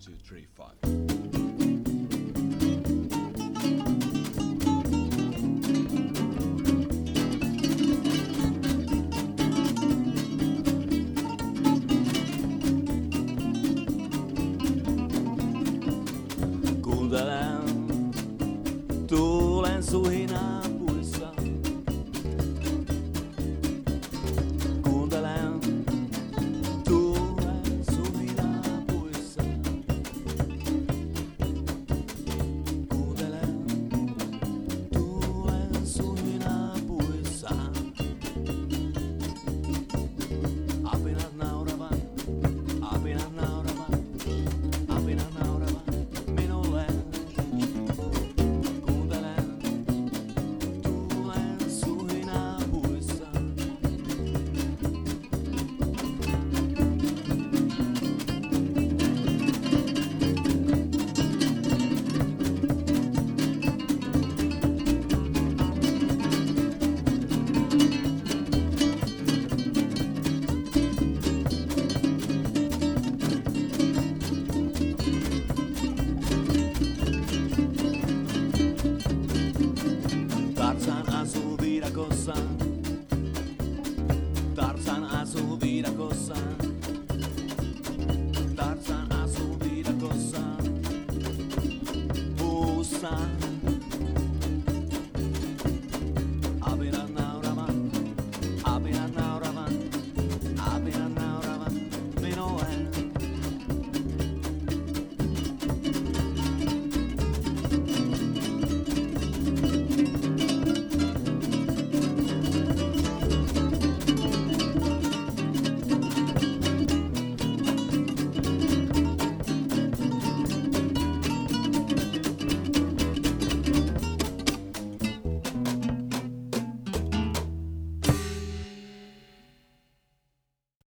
2, 3, 4. Kuuntelen tuulen suhinaa puissa. Kuuntelen tuulen suhinaa puissa. Kuuntelen tuulen suhinaa puissa. Apinat nauravat, apinat nauravat, apinat nauravat minulle. Kuuntelen tuulen suhinaa puissa. Tarzan asuu viidakossa. Tarzan asuu viidakossa. Tarzan asuu viidakossa. Puussa.